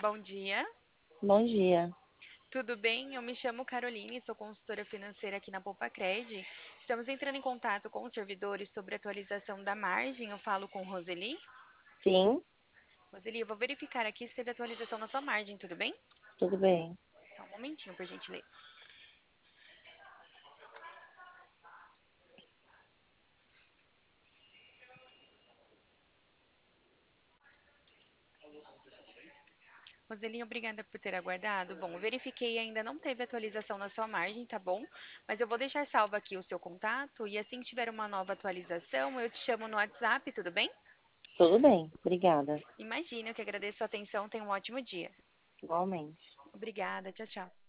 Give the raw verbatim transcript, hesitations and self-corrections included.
Bom dia, Bom dia. tudo bem? Eu me chamo Caroline, sou consultora financeira aqui na Poupacred. Estamos entrando em contato com os servidores sobre a atualização da margem. Eu falo com Roseli. Sim, Roseli, eu vou verificar aqui se teve atualização na sua margem, tudo bem? tudo bem. Só um momentinho, por gentileza. Roseli, obrigada por ter aguardado. Bom, eu verifiquei e ainda não teve atualização na sua margem, tá bom? Mas eu vou deixar salvo aqui o seu contato e assim que tiver uma nova atualização, eu te chamo no WhatsApp, tudo bem? Tudo bem. Obrigada. Imagina, eu que agradeço a atenção. Tenha um ótimo dia. Igualmente. Obrigada, tchau, tchau.